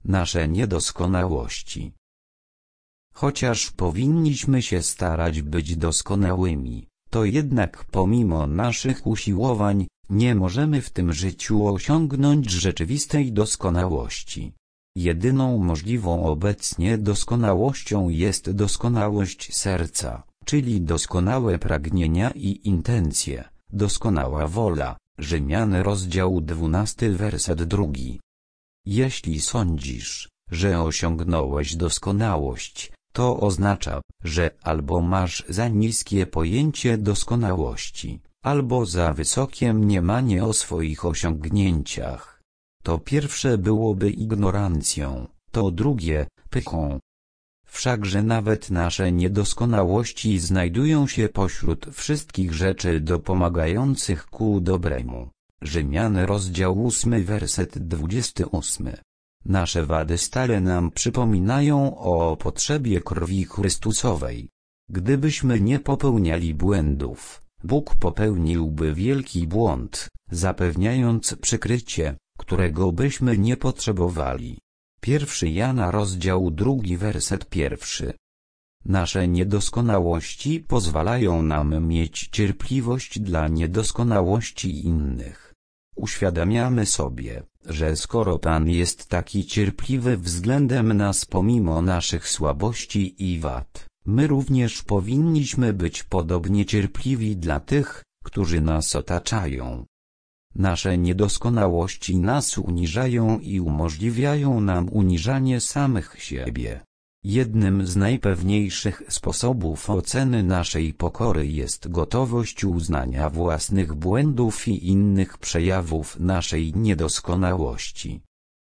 nasze niedoskonałości. Chociaż powinniśmy się starać być doskonałymi, to jednak pomimo naszych usiłowań, nie możemy w tym życiu osiągnąć rzeczywistej doskonałości. Jedyną możliwą obecnie doskonałością jest doskonałość serca, czyli doskonałe pragnienia i intencje, doskonała wola. Rzymian rozdział 12 werset 2. Jeśli sądzisz, że osiągnąłeś doskonałość, to oznacza, że albo masz za niskie pojęcie doskonałości, albo za wysokie mniemanie o swoich osiągnięciach. To pierwsze byłoby ignorancją, to drugie pychą. Wszakże nawet nasze niedoskonałości znajdują się pośród wszystkich rzeczy dopomagających ku dobremu. Rzymian rozdział 8 werset 28. Nasze wady stale nam przypominają o potrzebie krwi Chrystusowej. Gdybyśmy nie popełniali błędów, Bóg popełniłby wielki błąd, zapewniając przykrycie, którego byśmy nie potrzebowali. 1 Jana rozdział 2 werset 1. Nasze niedoskonałości pozwalają nam mieć cierpliwość dla niedoskonałości innych. Uświadamiamy sobie, że skoro Pan jest taki cierpliwy względem nas pomimo naszych słabości i wad, my również powinniśmy być podobnie cierpliwi dla tych, którzy nas otaczają. Nasze niedoskonałości nas uniżają i umożliwiają nam uniżanie samych siebie. Jednym z najpewniejszych sposobów oceny naszej pokory jest gotowość uznania własnych błędów i innych przejawów naszej niedoskonałości.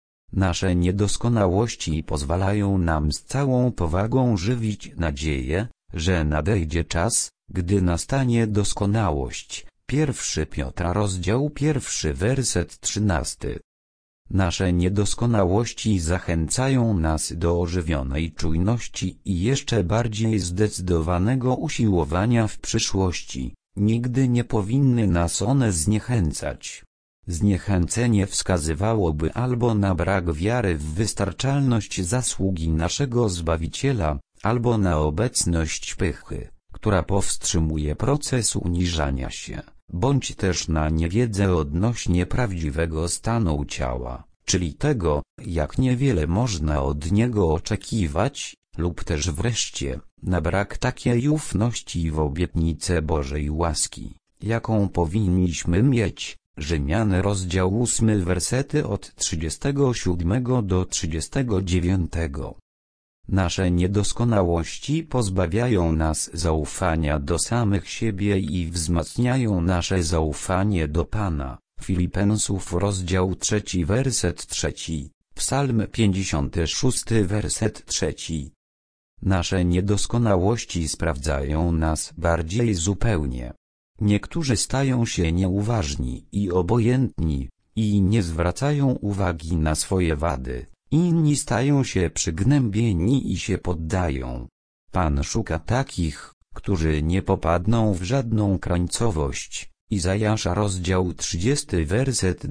Nasze niedoskonałości pozwalają nam z całą powagą żywić nadzieję, że nadejdzie czas, gdy nastanie doskonałość. 1 Piotra rozdział 1 werset 13. Nasze niedoskonałości zachęcają nas do ożywionej czujności i jeszcze bardziej zdecydowanego usiłowania w przyszłości. Nigdy nie powinny nas one zniechęcać. Zniechęcenie wskazywałoby albo na brak wiary w wystarczalność zasługi naszego Zbawiciela, albo na obecność pychy, która powstrzymuje proces uniżania się, bądź też na niewiedzę odnośnie prawdziwego stanu ciała, czyli tego, jak niewiele można od niego oczekiwać, lub też wreszcie, na brak takiej ufności w obietnicę Bożej łaski, jaką powinniśmy mieć. Rzymian rozdział 8 wersety od 37 do 39. Nasze niedoskonałości pozbawiają nas zaufania do samych siebie i wzmacniają nasze zaufanie do Pana. Filipensów rozdział 3 werset 3, Psalm 56 werset 3. Nasze niedoskonałości sprawdzają nas bardziej zupełnie. Niektórzy stają się nieuważni i obojętni, i nie zwracają uwagi na swoje wady. Inni stają się przygnębieni i się poddają. Pan szuka takich, którzy nie popadną w żadną krańcowość. Izajasza rozdział 30 werset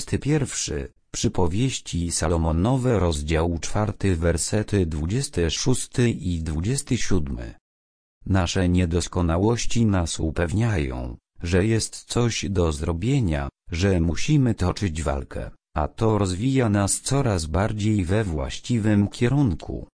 21, Przypowieści Salomonowe rozdział 4 wersety 26 i 27. Nasze niedoskonałości nas upewniają, że jest coś do zrobienia, że musimy toczyć walkę, a to rozwija nas coraz bardziej we właściwym kierunku.